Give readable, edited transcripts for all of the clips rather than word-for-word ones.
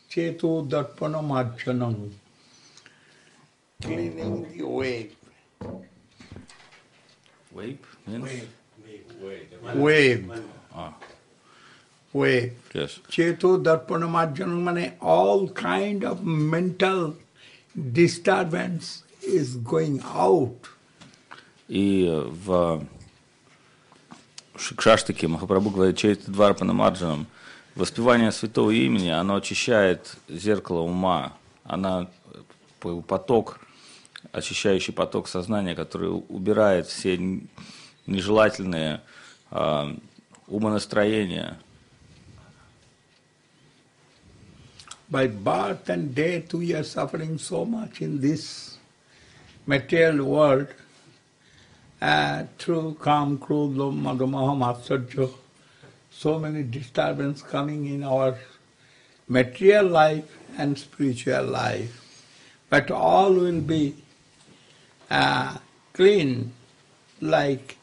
Chetu Darpana Marjanam. Cleaning the wave. Wave means? Wave. Wave. Yes. Chetu Darpana Marjanam means all kind of mental disturbance is going out. И в Шикшаштаке Махапрабху говорит Чейта Дварпана Марджанам, воспевание святого имени, оно очищает зеркало ума, она поток, очищающий поток сознания, который убирает все нежелательные умонастроения. By birth and death we are suffering so much in this material world through Kam, Krodha, Madamaha, Matsarya, so many disturbances coming in our material life and spiritual life. But all will be clean, like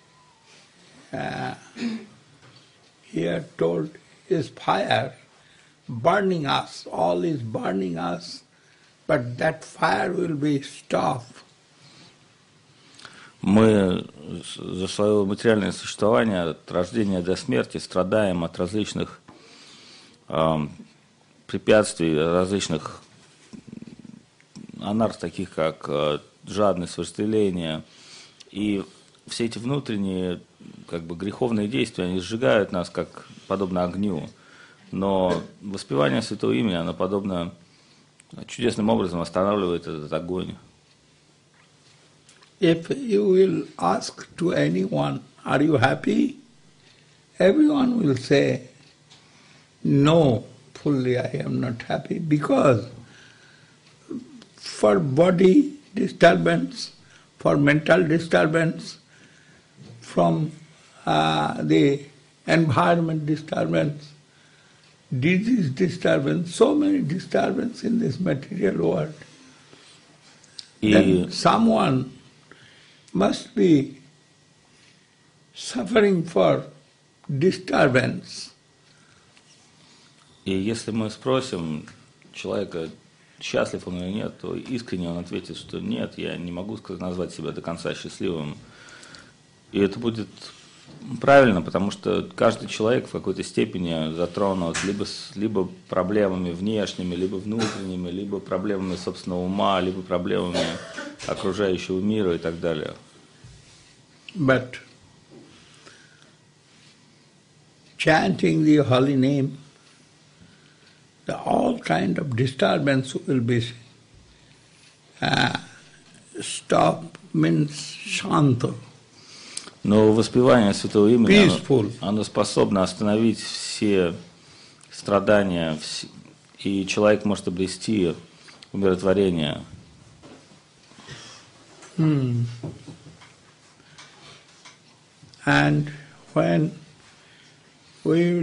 here told is fire burning us, all is burning us, but that fire will be stopped. Мы за свое материальное существование от рождения до смерти страдаем от различных препятствий, различных анарх, таких как жадность, вожделение. И все эти внутренние греховные действия, они сжигают нас как подобно огню. Но воспевание святого имени, оно подобно чудесным образом останавливает этот огонь. If you will ask to anyone, are you happy? Everyone will say, no, fully I am not happy, because for body disturbance, for mental disturbance, from the environment disturbance, disease disturbance, so many disturbances in this material world. Then someone must be suffering for disturbance. И если мы спросим человека, счастлив он или нет, то искренне он ответит, что нет, я не могу назвать себя до конца счастливым. И это будет правильно, потому что каждый человек в какой-то степени затронут либо проблемами внешними, либо внутренними, либо проблемами собственного ума, либо проблемами окружающего мира и так далее. But chanting the holy name, all kind of disturbance will be stopped, means shanta. Но воспевание святого имени, Peaceful. оно способно остановить все страдания, и человек может обрести умиротворение. And when we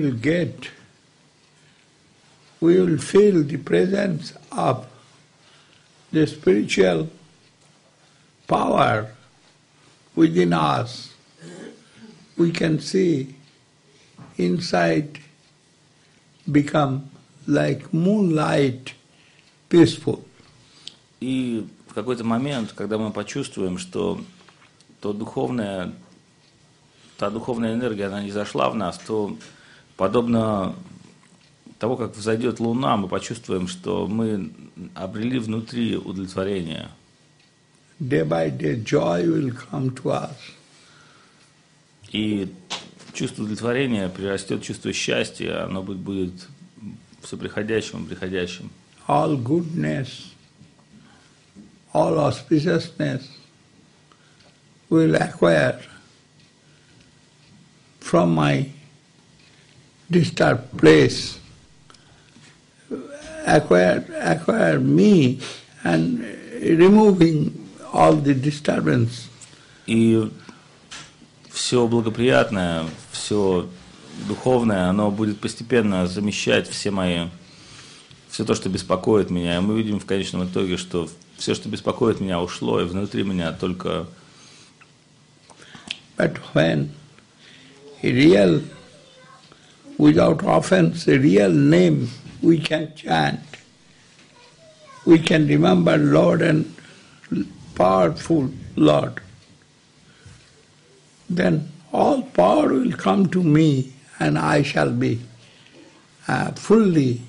will feel the presence of the spiritual power within us, we can see inside become like moonlight, peaceful. И в какой-то момент, когда мы почувствуем, что та духовная энергия, она не зашла в нас, то подобно того, как взойдет луна, мы почувствуем, что мы обрели внутри удовлетворение. Day by day joy will come to us. И чувство удовлетворения перерастет в чувство счастья, оно будет все приходящим. All goodness, all auspiciousness will acquire from my disturbed place, acquire me and removing all the disturbance. И все благоприятное, все духовное, оно будет постепенно замещать все то, что беспокоит меня. И мы видим в конечном итоге, что все, что беспокоит меня, ушло, и внутри меня только... But when a real, without offense, a real name we can chant, we can remember Lord and powerful Lord, then all power will come to me and I shall be fully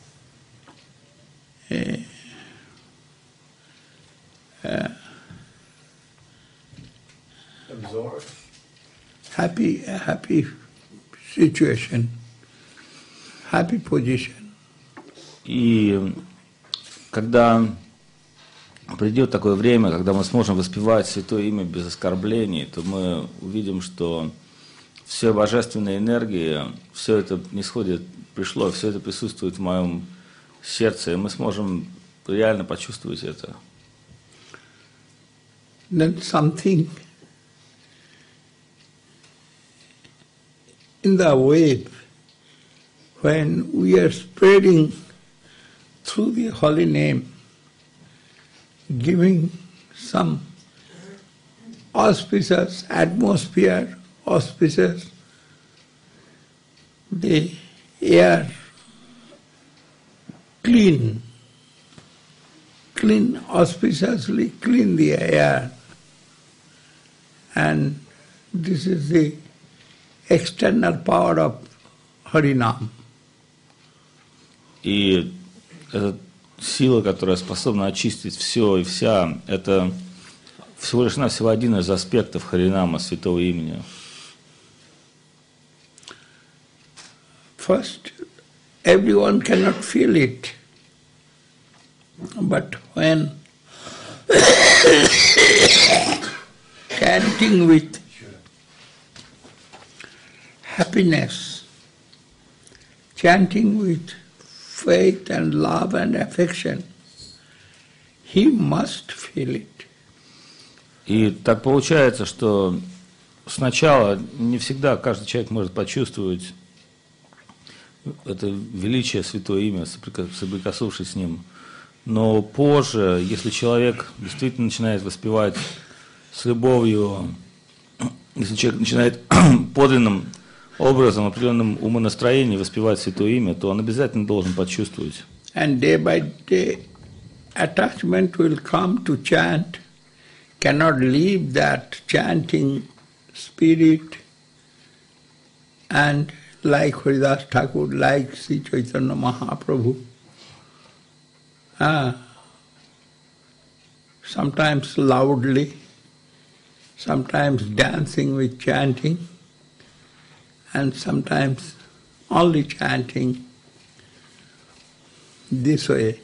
absorbed. Happy situation, happy position. И когда придет такое время, когда мы сможем воспевать Святое Имя без оскорблений, то мы увидим, что все божественные энергии, все это пришло, все это присутствует в моем сердце, и мы сможем реально почувствовать это. Then something in the wave, when we are spreading through the holy name, giving some auspicious atmosphere, auspicious, the air clean, auspiciously clean the air. And this is the external power of Harinam. И эта сила, которая способна очистить все и вся, это всего лишь навсего один из аспектов Харинама, Святого Имени. First, everyone cannot feel it, but when chanting with happiness, chanting with faith and love and affection, he must feel it. И так получается, что сначала не всегда каждый человек может почувствовать это величие Святое Имя, соприкоснувшись с ним. Но позже, если человек действительно начинает воспевать с любовью, если человек начинает подлинным образом, определенным умонастроением воспевать Святое Имя, то он обязательно должен почувствовать. And day by day, attachment will come to chant, cannot leave that chanting spirit, and like Haridas Thakur, like Sri Chaitanya Mahaprabhu, sometimes loudly, sometimes dancing with chanting, and sometimes only chanting this way,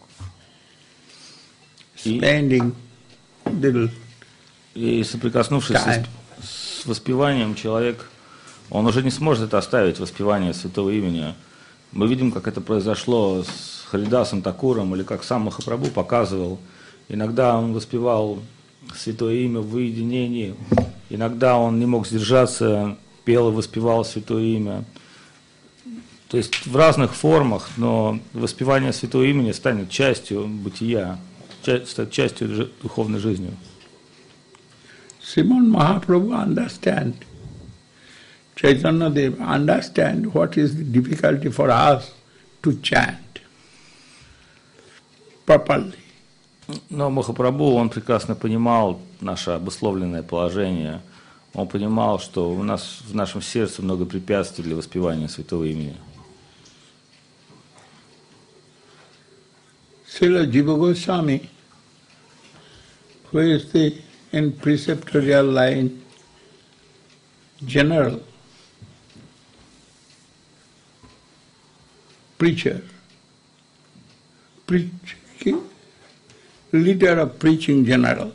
spending little И соприкоснувшись с воспеванием, человек, он уже не сможет это оставить, воспевание Святого Имени. Мы видим, как это произошло с Харидасом Такуром, или как сам Махапрабху показывал. Иногда он воспевал Святое Имя в уединении, иногда он не мог сдержаться, пел и воспевал Святое Имя. То есть в разных формах, но воспевание Святого Имени станет частью бытия, станет частью духовной жизни. Sriman Mahaprabhu understand, Chaitanya Deva understand what is the difficulty for us to chant properly. Но Махапрабху, он прекрасно понимал наше обусловленное положение. Он понимал, что у нас в нашем сердце много препятствий для воспевания Святого Имени. Srila Jiva Goswami, who is in preceptorial line general preacher, leader of preaching general,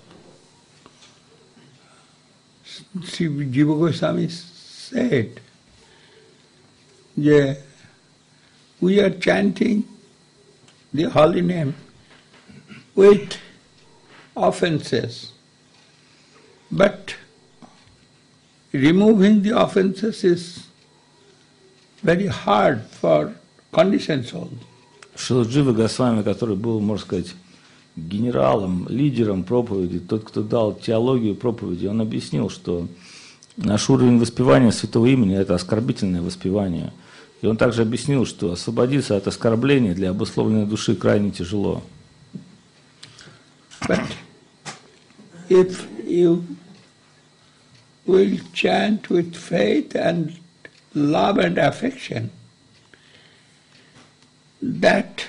Sri Jiva Goswami said, yeah, we are chanting the holy name with offenses, but removing the offenses is very hard for conditioned souls. Шрила Джива Госвами, который был, можно сказать, генералом, лидером проповеди, тот, кто дал теологию проповеди, он объяснил, что наш уровень воспевания Святого Имени – это оскорбительное воспевание. И он также объяснил, что освободиться от оскорблений для обусловленной души крайне тяжело. But if you will chant with faith and love and affection, that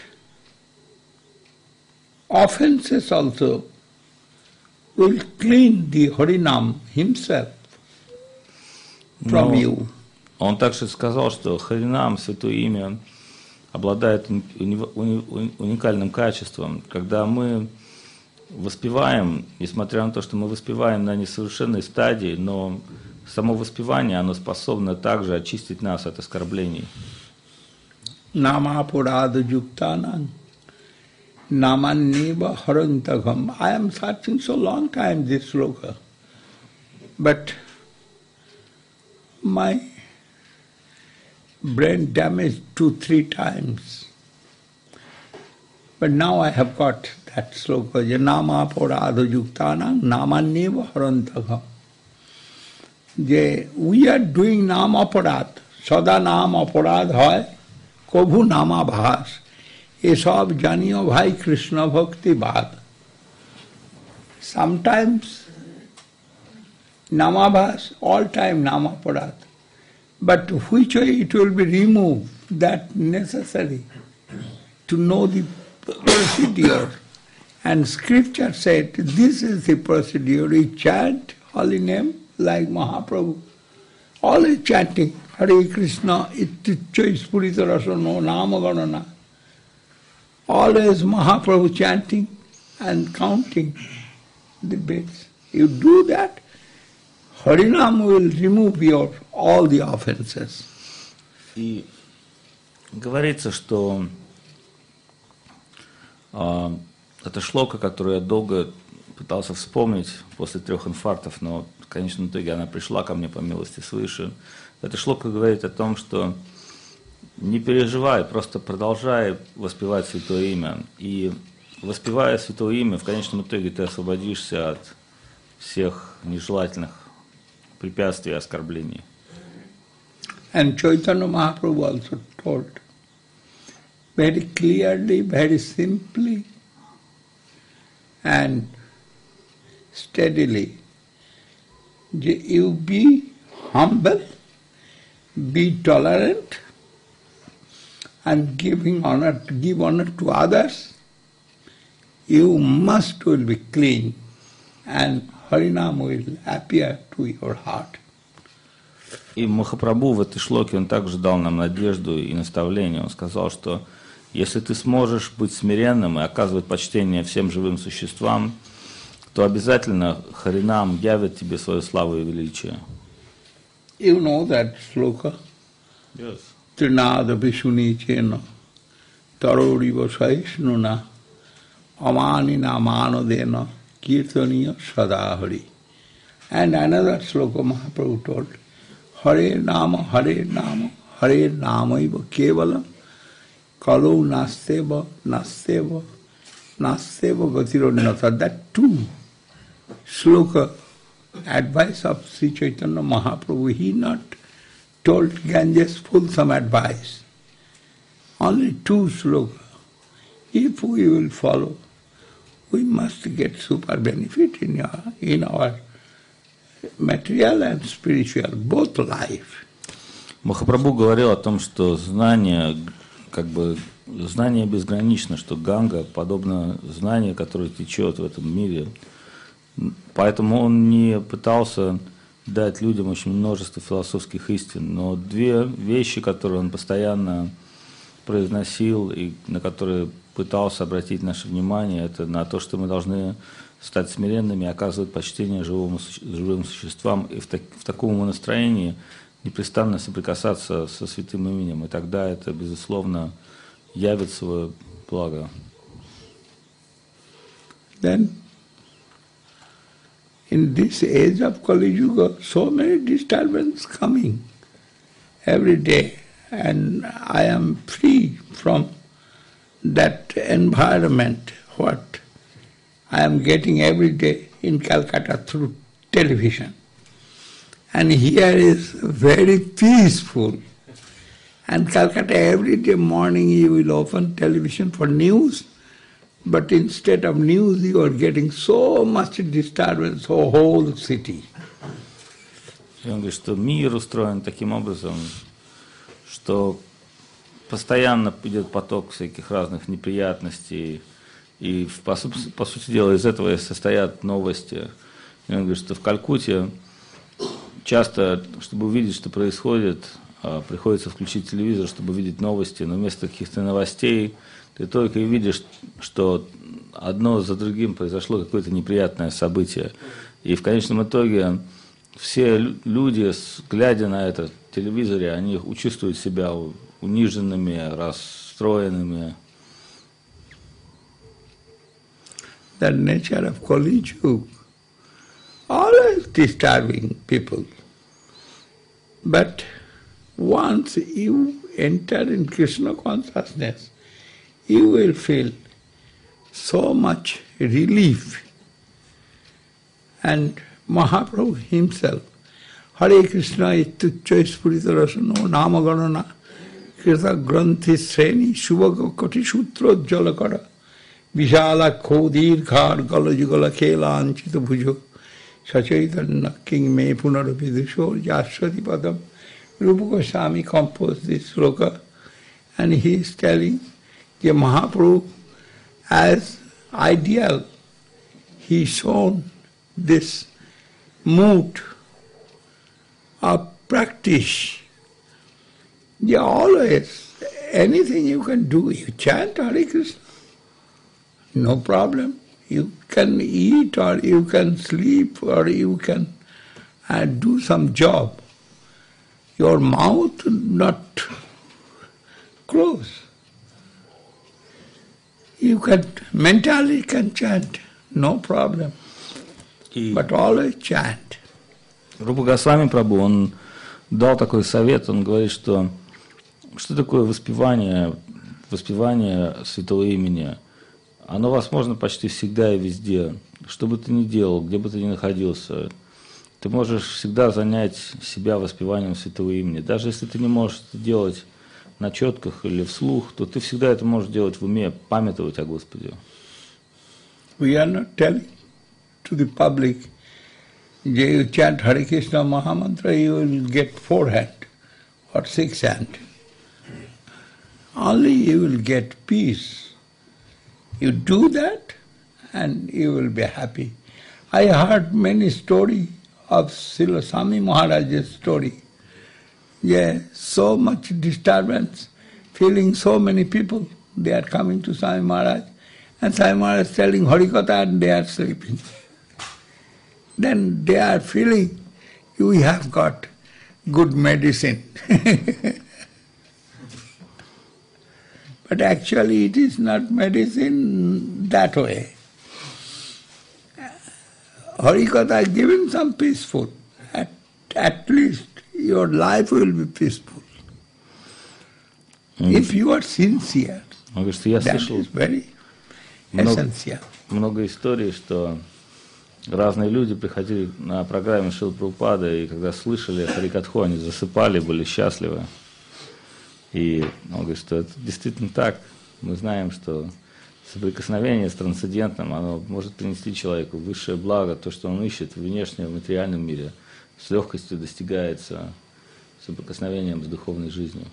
offenses also will clean the Harinam himself from you. Он также сказал, что Харинам, Святое Имя, обладает уникальным качеством. Когда мы воспеваем, несмотря на то, что мы воспеваем на несовершенной стадии, но само воспевание, оно способно также очистить нас от оскорблений. Nama Purada Yuktanang Namaneva Harantagam. I am searching so long time this sloka, but my brain damaged 2-3 times. But now I have got that sloka, Nama Purada Yuktanang Namaneva Harantagam. We are doing Nama Aparad, Sada Nama Aparad hoy, Kobhu Nama Bhas. ये सब जानियो भाई कृष्ण भक्ति बात. Sometimes Namabhas, all time Namaparat. But which way it will be removed, that necessary to know the procedure. And scripture said, this is the procedure. You chant holy name like Mahaprabhu. Always chanting, Hare Krishna, Itticho Spurita Rasano, Namaganana. Always Mahaprabhu chanting and counting the bits. You do that, Harinam will remove all the offenses. И говорится, что это шлока, которую я долго пытался вспомнить после 3 инфарктов, но в конечном итоге она пришла ко мне по милости свыше. Эта шлока говорит о том, что не переживай, просто продолжай воспевать Святое Имя. И воспевая Святое Имя, в конечном итоге ты освободишься от всех нежелательных препятствий и оскорблений. And Chaitanya Mahaprabhu also told very clearly, very simply and steadily, you be humble, be tolerant, and give honor to others, you will be clean, and Harinam will appear to your heart. И Махапрабху в этой шлоке, он также дал нам надежду и наставление. Он сказал, что если ты сможешь быть смиренным и оказывать почтение всем живым существам, то обязательно Харинам явит тебе свою славу и величие. You know that sloka? Yes. Trinada Vishuni Chena Taroriva Saishnuna Amanina Manodena Kirtaniya Sadahari. And another sloka Mahaprabhu told, Hare Nama, Hare Nama, Hare Namaiva Kevalam Kalu Nasteva, Nasteva, Nasteva Gatirodnata. That too, sloka, advice of Sri Chaitanya Mahaprabhu, he not told Ganges fulsome advice. Only 2 sloka. If we will follow, we must get super benefit in our material and spiritual, both life. Махапрабху говорил о том, что знание безгранично, что Ганга подобно знанию, которое течет в этом мире. Поэтому он не пытался дать людям очень множество философских истин, но 2 вещи, которые он постоянно произносил и на которые пытался обратить наше внимание, это на то, что мы должны стать смиренными, оказывать почтение живым существам и в таком настроении непрестанно соприкасаться со святым именем, и тогда это, безусловно, явит свое благо. Then, in this age of Kali Yuga, so many disturbances coming every day, and I am free from that environment, what I am getting every day in Calcutta through television. And here is very peaceful, And Calcutta, every day morning you will open television for news, but instead of news you are getting so much disturbance, the whole city. И он говорит, что мир устроен таким образом, что постоянно идет поток всяких разных неприятностей, и по сути дела из этого и состоят новости. И он говорит, что в Калькутте часто, чтобы увидеть, что происходит, приходится включить телевизор, чтобы видеть новости, но вместо каких-то новостей ты только и видишь, что одно за другим произошло какое-то неприятное событие. И в конечном итоге все люди, глядя на это в телевизоре, они чувствуют себя униженными, расстроенными. The nature of Kali Yuga, always disturbing people. But once you enter in Krishna consciousness, you will feel so much relief. And Mahaprabhu himself, Hare Krishna ituccha spurita rasano namaganana krita granthi sreni shubhaga koti sutra jalakara vishala khodir khar gala jugala khela anchita bhujo sachaitanya king me punaravidusho yashwati padam. Rupa Goswami composed this sloka, and he is telling that Mahaprabhu as ideal, he shown this mood of practice. Yeah, always, anything you can do, you chant Hare Krishna, no problem. You can eat or you can sleep or you can do some job. Your mouth not close. You can mentally can chant, no problem. But always chant. Рупа Госвами Прабху, он дал такой совет, он говорит, что такое воспевание святого имени? Оно возможно почти всегда и везде. Что бы ты ни делал, где бы ты ни находился, ты можешь всегда занять себя воспеванием святого имени. Даже если ты не можешь это делать на четках или вслух, то ты всегда это можешь делать в уме, памятовать о Господе. We are not telling to the public, you chant Hare Krishna Mahamantra, you will get 4 hand or 6 hand. Only you will get peace. You do that and you will be happy. I heard many stories of Srila Swami Maharaj's story. Yeah, so much disturbance, feeling so many people, they are coming to Swami Maharaj, and Swami Maharaj is telling Harikatha and they are sleeping. Then they are feeling, you have got good medicine. But actually it is not medicine that way. Harikatha is giving some peaceful. At least your life will be peaceful. If you are sincere, that is very essential. Много историй, что разные люди приходили на программе Шрилы Прабхупады, и когда слышали Харикатху, они засыпали, были счастливы. И он говорит, что это действительно так. Мы знаем, что соприкосновение с трансцендентным, оно может принести человеку высшее благо, то, что он ищет в внешнем, в материальном мире, с легкостью достигается соприкосновением с духовной жизнью.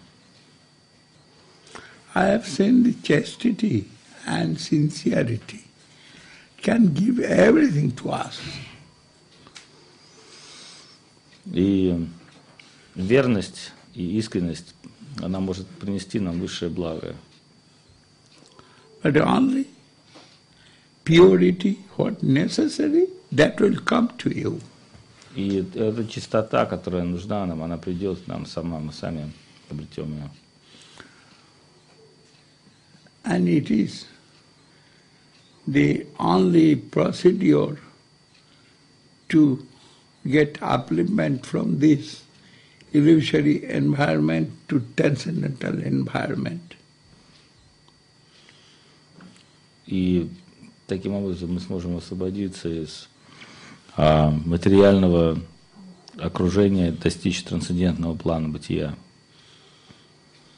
I have seen the chastity and sincerity can give everything to us. И верность и искренность, она может принести нам высшее благо. But only purity, what necessary, that will come to you. И эта чистота, которая нужна нам, она придет к нам сама, мы сами обретем ее. And it is the only procedure to get upliftment from this illusory environment to transcendental environment. И таким образом мы сможем освободиться из материального окружения, достичь трансцендентного плана бытия.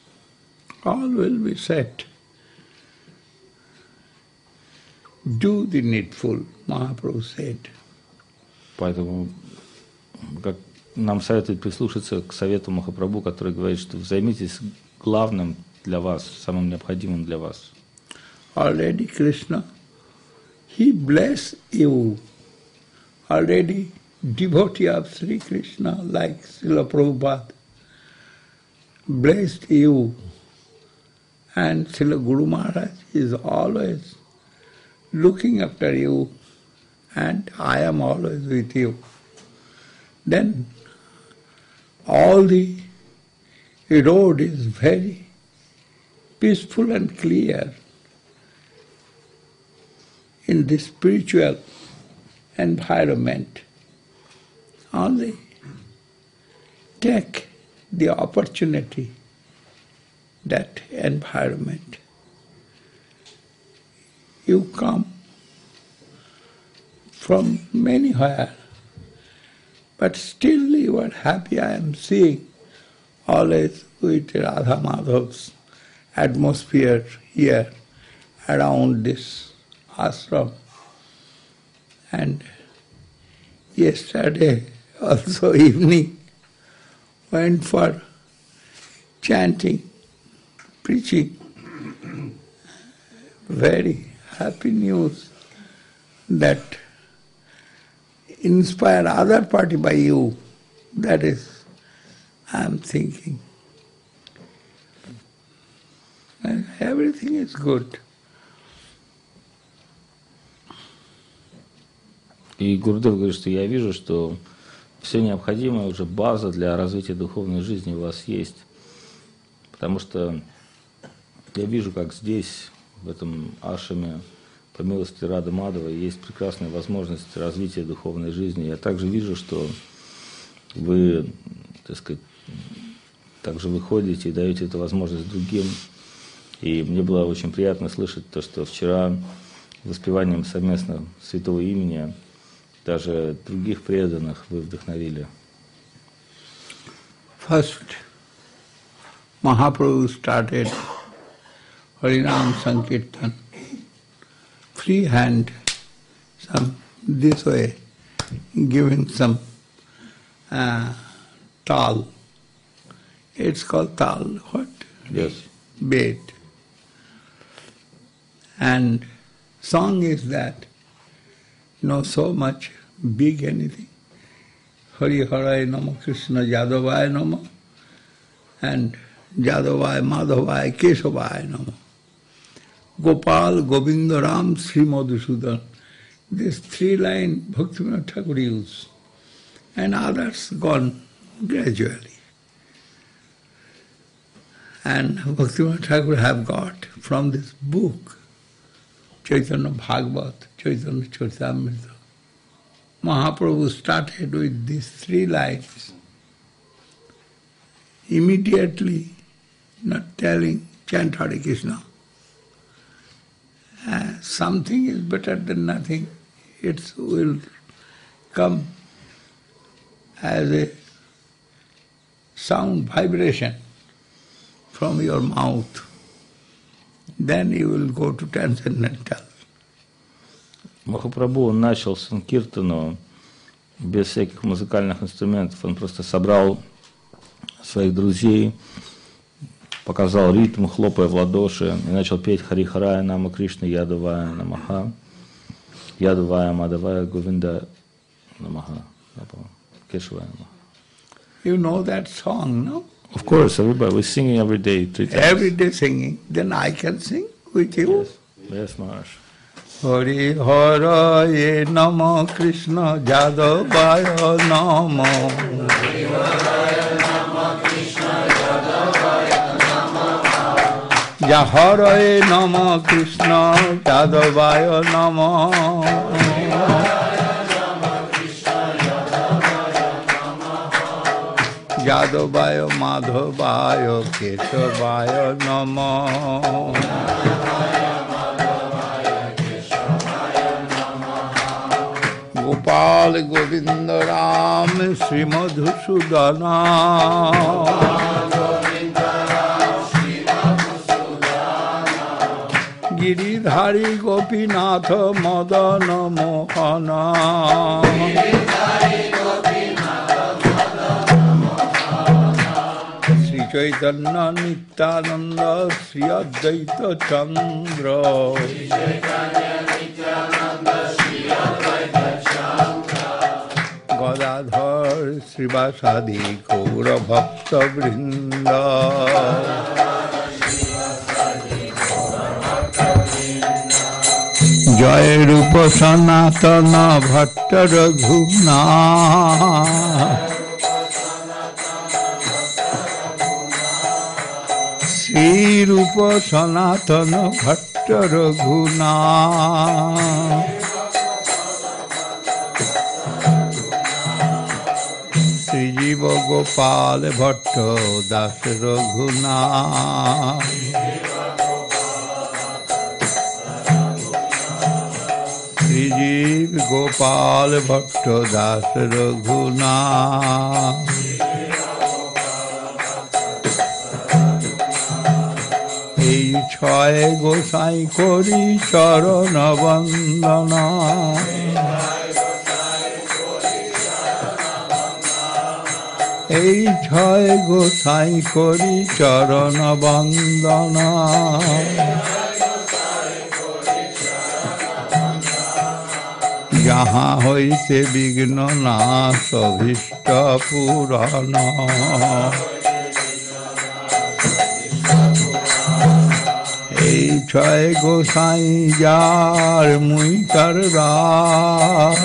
all will be set. Do the needful, Mahaprabhu said. Поэтому, как нам советует прислушаться к совету Махапрабху, который говорит, что займитесь главным для вас, самым необходимым для вас. Already Krishna, he blessed you. Already devotee of Sri Krishna, like Srila Prabhupada, blessed you. And Srila Guru Maharaj is always looking after you, and I am always with you. Then all the road is very peaceful and clear. In this spiritual environment, only take the opportunity, that environment. You come from anywhere, but still you are happy. I am seeing always with Radha Madhav's atmosphere here around this ashram. And yesterday also evening went for chanting, preaching. Very happy news that inspire other party by you. That is, I am thinking. And everything is good. И Гурудев говорит, что я вижу, что все необходимое, уже база для развития духовной жизни у вас есть. Потому что я вижу, как здесь, в этом ашраме, по милости Рады Мадхавы, есть прекрасная возможность развития духовной жизни. Я также вижу, что вы, так сказать, также выходите и даете эту возможность другим. И мне было очень приятно слышать то, что вчера воспеванием совместно святого имени даже других преданных вы вдохновили. First, Mahaprabhu started Harinam Sankirtan, free hand, some this way, giving some tal. It's called tal. What? Yes. Bait. And song is that, so much big anything. Hari Harai Nama Krishna Yadavaya Nama and Yadavaya Madhavaya Keshavaya Nama. Gopal Govinda Ram Sri Madhusudan. This 3 line Bhaktivinoda Thakur used, and others gone gradually. And Bhaktivinoda Thakur have got from this book, Chaitanya Bhagavat, Chaitanya Charitamrita. Mahaprabhu started with these 3 lines. Immediately, not telling, chant Hare Krishna. Something is better than nothing. It will come as a sound vibration from your mouth. Then you will go to transcendental. Махапрабху начал санкиртану без всяких музыкальных инструментов. Он просто собрал своих друзей, показал ритм, хлопая в ладоши, и начал петь Хари Харая Нама Кришна Ядавая Намаха, Ядавая Мадавая Говинда Намаха, Кешавая Намаха. You know that song, no? Of course, everybody. We're singing every day, 3 times. Every day singing. Then I can sing with you. Yes, yes, Maharaj. Hari Haraye Nama Krishna Jadavaya Nama. Hari Haraye Nama Krishna Jadavaya Nama. Haraye Nama Krishna Jadavaya Nama. Jadavaya Madhavaya Keshavaya Nama. Gopal Govinda Ram Sri Madhusudana. Giridhari Gopinath Madan Mohan Shri Chaitanya Nityananda Shri অদ্বৈত চন্দ্র গদাধর শ্রীবাসাদি গৌর ভক্ত বৃন্দ জয় রূপ সনাতন ভট্ট রঘুনাথ শ্রী রূপ সনাতন ভট্ট রঘুনাথ শ্রীজীব গোপাল ভট্ট দাস রঘুনাথ শ্রীজীব গোপাল ভট্ট দাস রঘুনাথ এই ছয় গোসাই করি চরণ বন্দনা এই ছয় গোসাই করি চরণ বন্দনা যাহা হইতে বিঘ্ন নাশ অভীষ্ট পূরণ এই ছয় গোসাই যার মুই তার দাস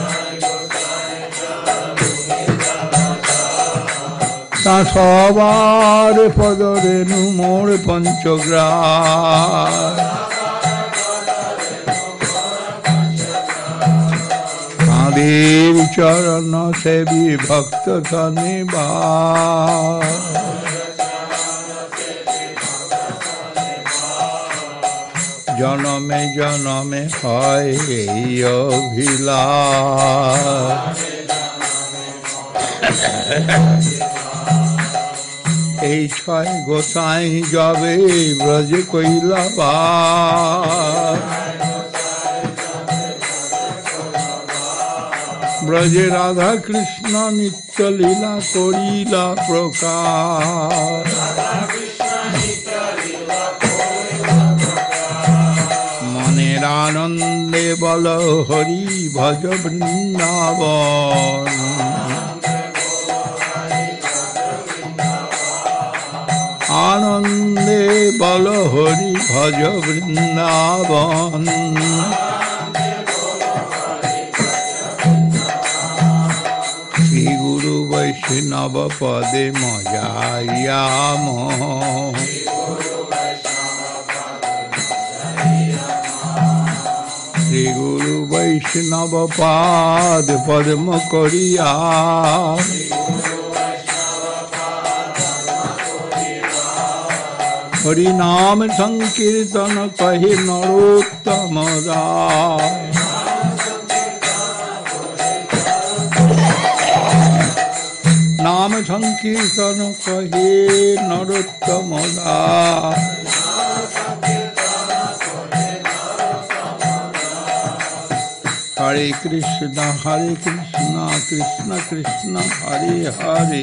তা সবার পদরেণু মোর পঞ্চগ্রাস তাঁদের চরণ সেবী ভক্ত ধন্যবাদ জনমে জনমে হয় এই অভিলাষ এই ছয় গোসাই যাবে ব্রজে কইলা বাস ব্রজে রাধা কৃষ্ণ নিত্য লীলা করিলা প্রকাশ মনের আনন্দে বল হরি ভজ বৃন্দাবন আনন্দে বল হরি ভজ বৃন্দাবন শ্রী গুরু বৈষ্ণব পদে মজাইয়াম শ্রী গুরু বৈষ্ণব পাদ পদ্ম করিয়া হরি নাম সংকীর্তন কহে নরোত্তম দাস নাম সংকীর্তন কহে নরোত্তম দাস হরে কৃষ্ণ কৃষ্ণ কৃষ্ণ হরে হরে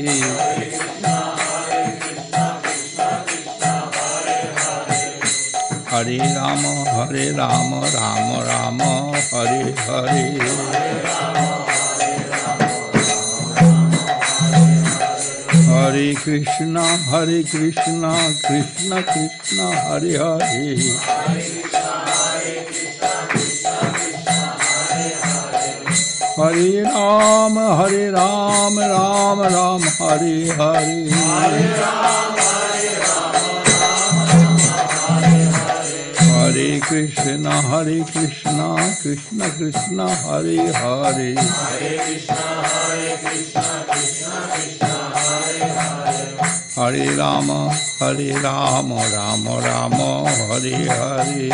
হরে রাম রাম রাম হরে হরে হরে কৃষ্ণ কৃষ্ণ কৃষ্ণ হরে হরে হরে রাম রাম রাম হরে হরে হরে কৃষ্ণ কৃষ্ণ কৃষ্ণ হরে হরে হরে রাম রাম রাম হরে হরে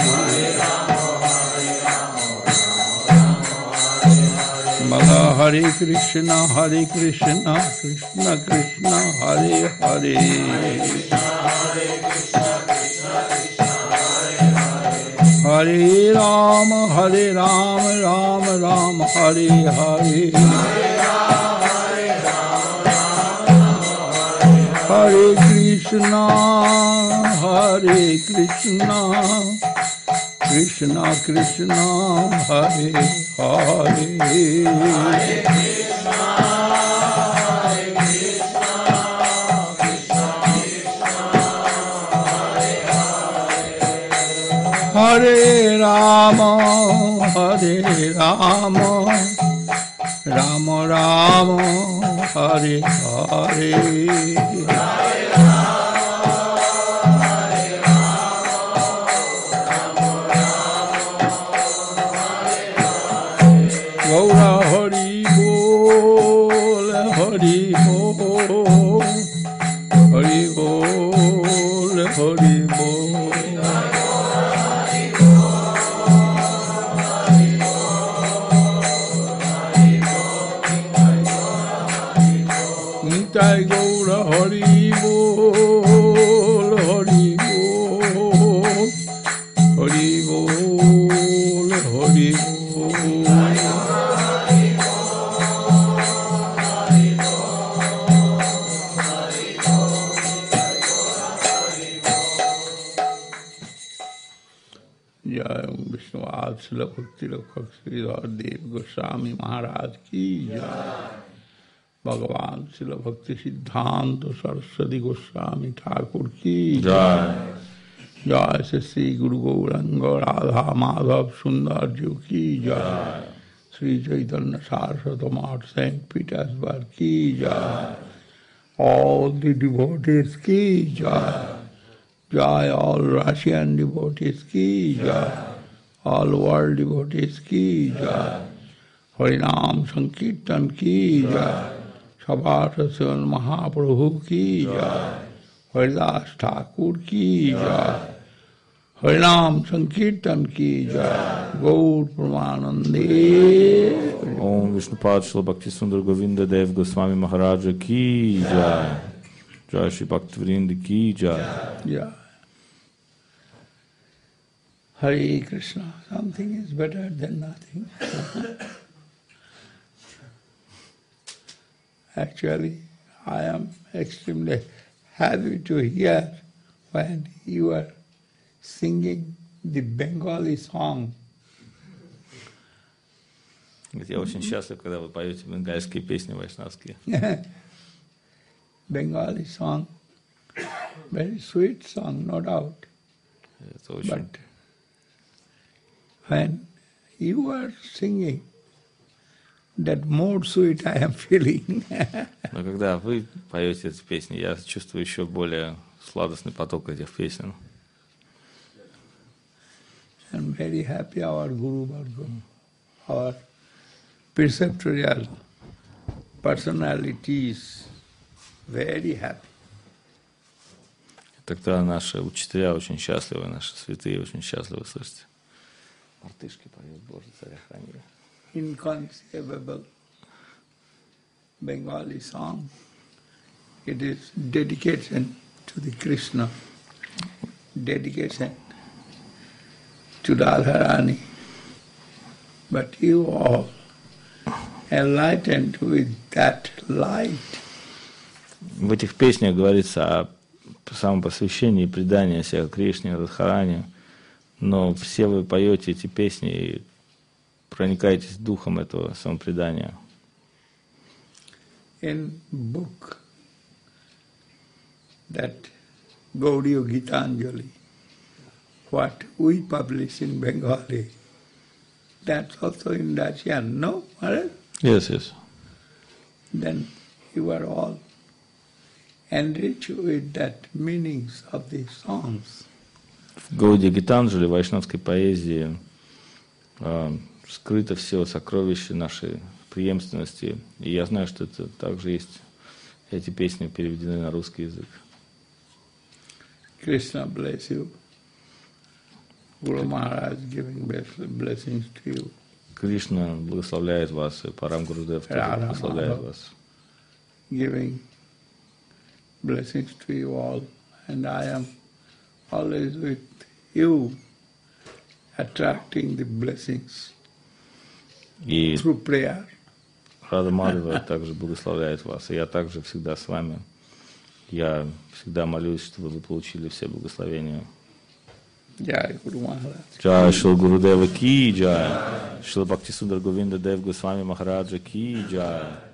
বল হরে Krishna Krishna Krishna Hare Hare Hare Rama, Rama Rama, Hare Hare. Hare Krishna, Krishna Krishna, Hare Hare. Hare Rama, Rama Rama, Hare Hare. Gaura Hari Bol, Hari Bol, Hari Bol, Hari Bol. Nitai Gaura Hari Bol, Hari Bol, Hari Bol, Hari Bol. Jai Vishnuvad Srila Bhakti Rakhak Sridhar Dev Goswami Maharaj ki Jai. Bhagavan Srila Bhakti Siddhanta Saraswati Goswami Thakur ki Jai. Jai Sri Guru Gauranga Radha Madhav Sundar Ji ki Jai. Sri Chaitanya Saraswati Math St. Petersburg ki Jai. All the devotees ki Jai. Jai all Russian devotees ki Jai. All world devotees ki Jai. Harinam Sankirtan ki Jai. Sabhasasana Mahaprabhu ki Jai. Haridas Thakur ki Jai. Harinam Sankirtan ki Jai. Gaur Pramanande. Om Vishnupad Shri Bhakti Sundar Govinda Dev Goswami Maharaja ki Jai. Jai Shri Bhakti Vrinda ki Jai. Jai. Hare Krishna. Something is better than nothing. Actually, I am extremely happy to hear when you are singing the Bengali song. Я очень счастлив, когда вы поете бенгальские песни вайшнавские. Bengali song, very sweet song, no doubt. Это очень... But when you are singing, that more sweet I am feeling. Но когда вы поете эти песни, я чувствую еще более сладостный поток этих песен. I'm very happy our Guru Varga, our preceptorial personalities, very happy. Тогда наши учителя очень счастливы, наши святые очень счастливы, слышите. Мартышки поют, Боже, царя храни. Inconceivable Bengali song. It is dedication to the Krishna, dedication to Radharani. But you all enlightened with that light. В этих песнях говорится о самопосвящении и предании себя Кришне, Радхарани, но все вы поете эти песни и проникаетесь духом этого самопредания. In book that Gaudiya Gitanjali, what we publish in Bengali, that's also in Russian, no? Yes, yes. Then you are all enriched with that meanings of the songs. В Гаудия Гитанджали, в вайшнавской поэзии, скрыто все сокровища нашей преемственности. И я знаю, что это также есть. Эти песни переведены на русский язык. Krishna bless you. Guru Maharaj giving blessings to you. Кришна благословляет вас, и Парам Гурудев тоже благословляет вас. Giving blessings to you all. And I am always with you attracting the blessings И through prayer. Рада Мадхава также благословляет вас. И я также всегда с вами. Я всегда молюсь, чтобы вы получили все благословения. Jai Guru Maharaj. Jai Shri Gurudeva Ki Jai. Shri Bhakti Sundar Govinda Dev Goswami Maharaja Ki Jai.